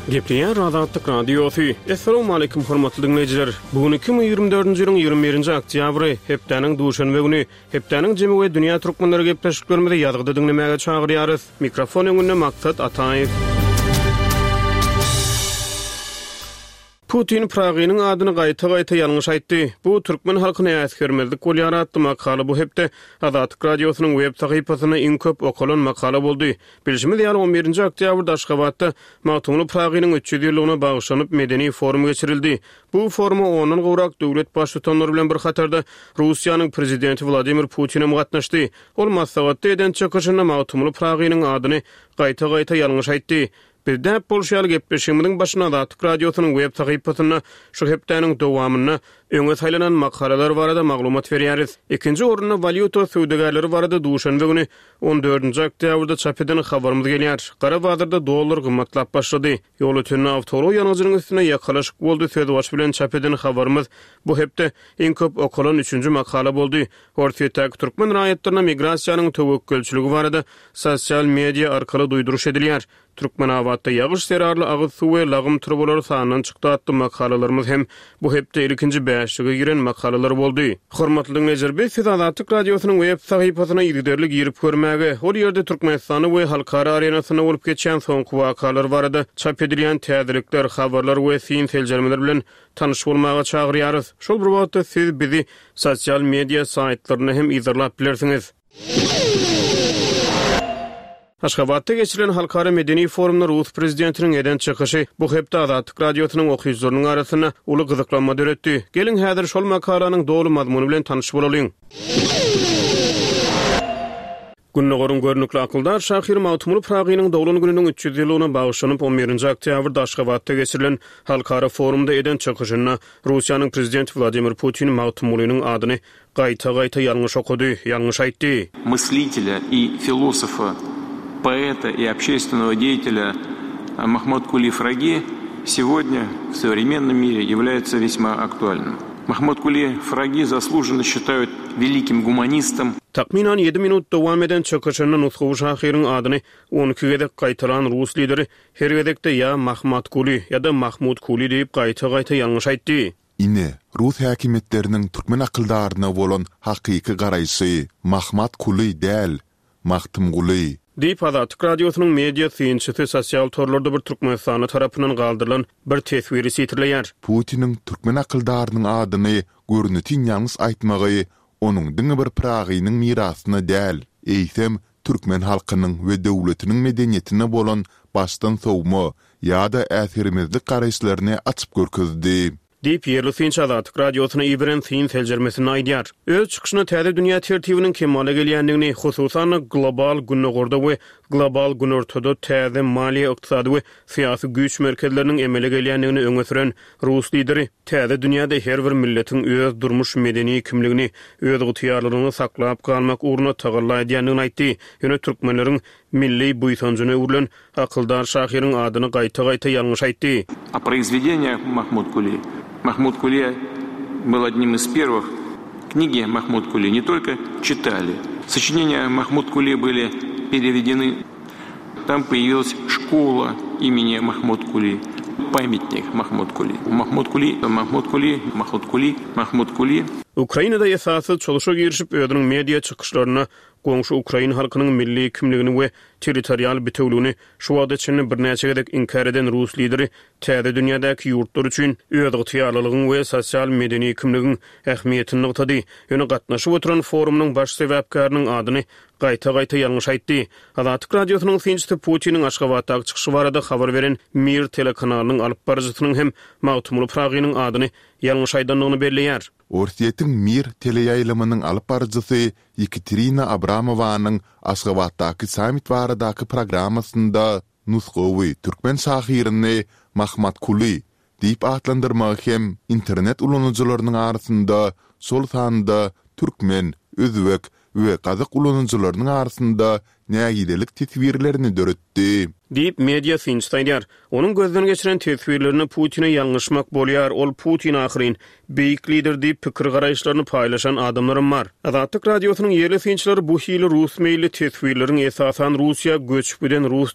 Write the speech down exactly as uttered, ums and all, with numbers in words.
Gepleyen Azadlyk Radiosu. Assalamu alaykum hormatly dinleyijiler. Bugün iki bin ýygrimi dördünji ýylyň ýygrimi birinji oktýabry, hepdeniň duşanby güni, hepdeniň jemy we dünýä türkmenleri gepleşip görmede ýazgyda dinlemäge çagyrýarys. Mikrofon öňünde Maksat Ataýew. Putin Pragynyň adyny gaýta-gaýta ýalňyş aýtdy. Bu türkmen halkyna äsgermezlik bolýar atdy makaly bu hepde Azadlyk Radiosynyň web sahypasyna iň köp okulan makala boldy. Bilişimiz ýaly on birinji oktýabrda Aşgabatda Magtumly Pragynyň üç ýüz ýyllygyna bagşlanyp medeni forum geçirildi. Bu foruma onuň gowrak döwlet başlyklary bilen bir hatarda Russiýanyň prezidenti Vladimir Putin gatnaşdy. Ol Moskowada eden çykyşynda Magtumly Pragynyň adyny gaýta-gaýta ýalňyş aýtdy. Birde bolşaly gepleşigimiň başyna Azadlyk Radiosynyň web sahypasyna şu hepdeniň dowamyna öňe saýlanan makalalar barada maglumat berýäris. Ikinji orunda valyuta söwdegarlary barada duşanby güni on dördünji oktýabrda çap eden habarymyz gelýär. Garabadyrda dollar gymmatlap başlady. Ýol ötünde awtolow ýanyjynyň üstüne ýakalaşyk boldy. Söwdebaş bilen çap eden habarymyz bu hepde iň köp okulan üçünji makala boldy. Ortaýa türkmen raýatlaryna migrasiýanyň töwekkülçiligi barada sosial media arkaly duýduruş edilýär. Türkmen awatda ýagyş serarly agyz suw we lagym trubalary sanyny çykdy atdy makalalarymyz hem bu hepde ilkinji beşige giren makalalar boldy. Hormatly dinleyijiler, biz Azadlyk Radiosynyň web sahypasyna ýigderlik ýerip görmäge, ol ýerde Türkmenistany we halkara arenasyna bolup geçen soňky wakalar barada çap edilýän täzelikler, habarlar we fin teljermeler bilen tanyş bolmaga çagyrýarys. Şol bir wagtda siz bizi sosial media saýtlaryna hem izlap bilersiňiz. Aşgabatda geçirilen halkara medeni forumda Rus prezidentiniň eden çykyşy bu hepde Azadlyk Radiosynyň okuýucularynyň arasyna uly gyzyklanma döretdi. Gelin häzir şol makalanyň dolu mazmuny bilen tanyş bolalyň. Günnägörün görnükli akyldar Şahir Magtumly Pragynyň dowlany gününiň üç ýüz ýylygyna bagşlanyp on birinji oktýabrda Aşgabatda geçirilen halkara forumda eden çykyşyna Russiýanyň prezidenti Vladimir Putin Magtumlynyň adyny gaýta-gaýta ýalňyş okudy, ýalňyş aýtdy. Мыслителя и философа, поэта и общественного деятеля Махмуд Кули Фраги сегодня в современном мире является весьма актуальным. Махмуд Кули Фраги заслуженно считают великим гуманистом. Takminan ýedi minut dowam eden çykyşynyň Nusxu Şahyryň adyny on iki gedek gaýtaran Rus lideri her gedekde ya Mahmud Kuli ya da Mahmud Kuli diýip gaýta-gaýta ýalňyş aýtdy. Ine Rus häkimetleriniň türkmen akyldaryna bolan hakyky garaýşy Mahmud Kuli däl, Magtum Kuli. Diýip Azadlyk Radiosynyň media synçysy sosial torlarda bir Türkmenistany tarapyndan galdyrylan bir teswiri sitirleýär. Putiniň türkmen akyldarynyň adyny görnütin ýalňys aýtmagy onuň diňe bir Pragynyň mirasyna däl, eýsem türkmen halkynyň we döwletiniň medeniýetine bolan başdan sowma ýa-da äsirimizlik garaýşlaryny açyp görkezdi. Diýip ýerli synç Azadlyk Radiosyna ibren syn teljermesini aýdýar. Öz çykyşyna täze dünýä tertibiniň kemale gelýändigini, hususan global günnägörde we global günortada täze maliýe ykdysady we syýasy güýç merkezleriniň emele gelýändigini öňe süren Rus lideri täze dünýäde her bir milletiň öz durmuş medeni kimligini, öz gutýarlygyny saklap galmak uğruna tagallaýandygyny aýtdy. Ýöne türkmenleriň milli buýsanjyny urulan akyldar Şahyryň adyny gaýta-gaýta ýalňyş aýtdy. А произведение Махмуд Кули. Махмуд Кули был одним из первых. Книги Махмуд Кули не только читали. Сочинения Махмуд Кули были переведены. Там появилась школа имени Махмуд Кули. Памятник Махмуд Кули. Махмуд Кули, Махмуд Кули, Махмуд Кули, Махмуд Кули. Ukraynada esasy çalışa girişip ödünün media çıkışlarına goňşy Ukrayn halkynyň milli kimligini we territorial bütünlüğini şu wagtda çynny bir näçe gedek inkar eden Rus lideri täze dünýädäki ýurtlar üçin öz gutýarlylygyny we sosial medeni kimliginiň ähmiýetini noktada. Ýöne gatnaşyp oturan forumyň baş sebäpkarynyň adyny gaýta-gaýta ýalňyş aýtdy. Azadlyk Radiosynyň synçysy Putiniň Aşgabatdaky çykyşy barada habar beren Mir telekanalynyň alyp barjysynyň hem Magtumly Pragynyň adyny ýalňyş aýdandygyny belleýär. Ortaýetiň Mir teleýaýlamynyň alyp barjysy Yekaterina Abramowanyň Aşgabatdaky samit baradaky programmasynda Nusxu Türkmen şahyryny Mahmud Kuli diýip atlandyrmak hem internet ulanjylarynyň arasynda sol sanda türkmen, özbek we gazyk ulanjylarynyň arasynda nägidelik teswirlerini döretdi. Diýip media synçylar. Onuň gözden geçiren teswirlerini Putin'e ýalňyşmak bolýar. Ol Putin ahyryn beýik lider diýip pikir garaýşlaryny paýlaşan adamlarym bar. Azadlyk Radiosynyň ýerli synçylary bu hili Rus meýli teswirleriň esasan Russiýa göçüp giden Rus